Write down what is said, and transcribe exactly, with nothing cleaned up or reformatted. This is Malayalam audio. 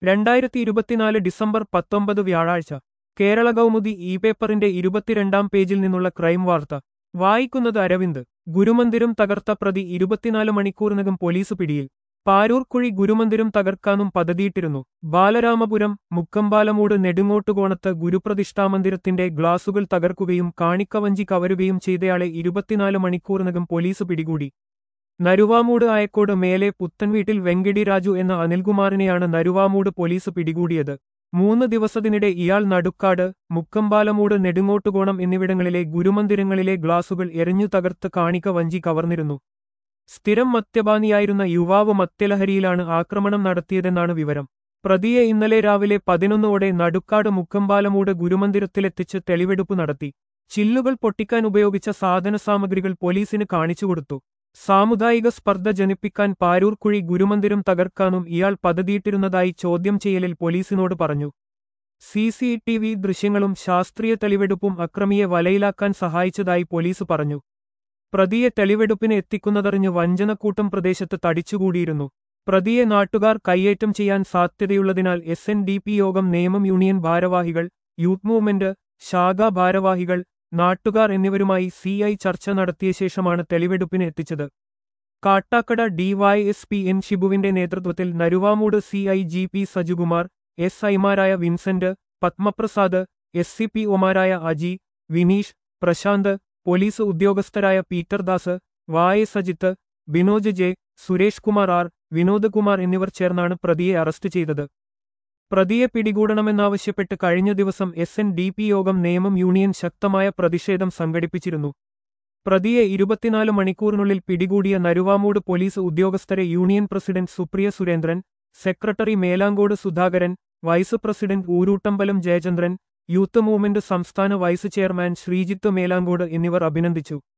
രണ്ടായിരത്തി ഇരുപത്തിനാല് ഡിസംബർ പത്തൊമ്പത് വ്യാഴാഴ്ച കേരള കൗമുദി ഇ പേപ്പറിന്റെ ഇരുപത്തിരണ്ടാം പേജിൽ നിന്നുള്ള ക്രൈം വാർത്ത വായിക്കുന്നത് അരവിന്ദ്. ഗുരുമന്ദിരം തകർത്ത പ്രതി ഇരുപത്തിനാല് മണിക്കൂറിനകം പോലീസ് പിടിയിൽ. പാരൂർക്കുഴി ഗുരുമന്ദിരം തകർക്കാനും പദ്ധതിയിട്ടിരുന്നു. ബാലരാമപുരം മുക്കമ്പാലമൂട് നെടുങ്ങോട്ടുകോണത്ത് ഗുരുപ്രതിഷ്ഠാമന്ദിരത്തിന്റെ ഗ്ലാസുകൾ തകർക്കുകയും കാണിക്കവഞ്ചി കവരുകയും ചെയ്തയാളെ ഇരുപത്തിനാല് മണിക്കൂറിനകം പോലീസ് പിടികൂടി. നരുവാമൂട് ആയക്കോട് മേലെ പുത്തൻവീട്ടിൽ വെങ്കടി രാജു എന്ന അനിൽകുമാറിനെയാണ് നരുവാമൂട് പോലീസ് പിടികൂടിയത്. മൂന്ന് ദിവസത്തിനിടെ ഇയാൾ നടുക്കാട്, മുക്കമ്പാലമൂട്, നെടുങ്ങോട്ടുകോണം എന്നിവിടങ്ങളിലെ ഗുരുമന്ദിരങ്ങളിലെ ഗ്ലാസുകൾ എറിഞ്ഞു തകർത്ത് കാണിക്ക വഞ്ചി കവർന്നിരുന്നു. സ്ഥിരം മദ്യപാനിയായിരുന്ന യുവാവ് മദ്യലഹരിയിലാണ് ആക്രമണം നടത്തിയതെന്നാണ് വിവരം. പ്രതിയെ ഇന്നലെ രാവിലെ പതിനൊന്നോടെ നടുക്കാട് മുക്കമ്പാലമൂട് ഗുരുമന്ദിരത്തിലെത്തിച്ച് തെളിവെടുപ്പ് നടത്തി. ചില്ലുകൾ പൊട്ടിക്കാൻ ഉപയോഗിച്ച സാധനസാമഗ്രികൾ പോലീസിന് കാണിച്ചുകൊടുത്തു. സാമുദായിക സ്പർദ്ധ ജനിപ്പിക്കാൻ പാരൂർക്കുഴി ഗുരുമന്ദിരം തകർക്കാനും ഇയാൾ പദ്ധതിയിട്ടിരുന്നതായി ചോദ്യം ചെയ്യലിൽ പോലീസിനോട് പറഞ്ഞു. സി സി ടി വി ദൃശ്യങ്ങളും ശാസ്ത്രീയ തെളിവെടുപ്പും അക്രമിയെ വലയിലാക്കാൻ സഹായിച്ചതായി പോലീസ് പറഞ്ഞു. പ്രതിയെ തെളിവെടുപ്പിന് എത്തിക്കുന്നതറിഞ്ഞ് വഞ്ചനക്കൂട്ടം പ്രദേശത്ത് തടിച്ചുകൂടിയിരുന്നു. പ്രതിയെ നാട്ടുകാർ കയ്യേറ്റം ചെയ്യാൻ സാധ്യതയുള്ളതിനാൽ എസ് എൻ ഡി പി യോഗം, നേമം യൂണിയൻ ഭാരവാഹികൾ, യൂത്ത് മൂവ്മെന്റ് ശാഖാ ഭാരവാഹികൾ, നാട്ടുകാർ എന്നിവരുമായി സി ഐ ചർച്ച നടത്തിയ ശേഷമാണ് തെളിവെടുപ്പിന് എത്തിച്ചത്. Kattakkada D Y S P N ഷിബുവിന്റെ നേതൃത്വത്തിൽ Naruvamoodu C I G P Sajukumar, S ഐമാരായ Vincent, Padmaprasad, S C P ഒമാരായ അജി, വിനീഷ്, പ്രശാന്ത്, പോലീസ് ഉദ്യോഗസ്ഥരായ പീറ്റർ ദാസ്, വായ സജിത്ത്, ബിനോജ് ജെ, സുരേഷ് കുമാർ ആർ, വിനോദ് കുമാർ എന്നിവർ ചേർന്നാണ് പ്രതിയെ അറസ്റ്റ് ചെയ്തത്. പ്രതിയെ പിടികൂടണമെന്നാവശ്യപ്പെട്ട് കഴിഞ്ഞ ദിവസം എസ് എൻ ഡി പി യോഗം, നേമം യൂണിയൻ ശക്തമായ പ്രതിഷേധം സംഘടിപ്പിച്ചിരുന്നു. പ്രതിയെ ഇരുപത്തിനാല് മണിക്കൂറിനുള്ളിൽ പിടികൂടിയ നരുവാമൂട് പോലീസ് ഉദ്യോഗസ്ഥരെ union president Supriya Surendran, secretary Melancode Sudhakaran, vice president Ooruttambalam Jayachandran, youth movement സംസ്ഥാന വൈസ് ചെയർമാൻ ശ്രീജിത്ത് മേലാങ്കോട് എന്നിവർ അഭിനന്ദിച്ചു.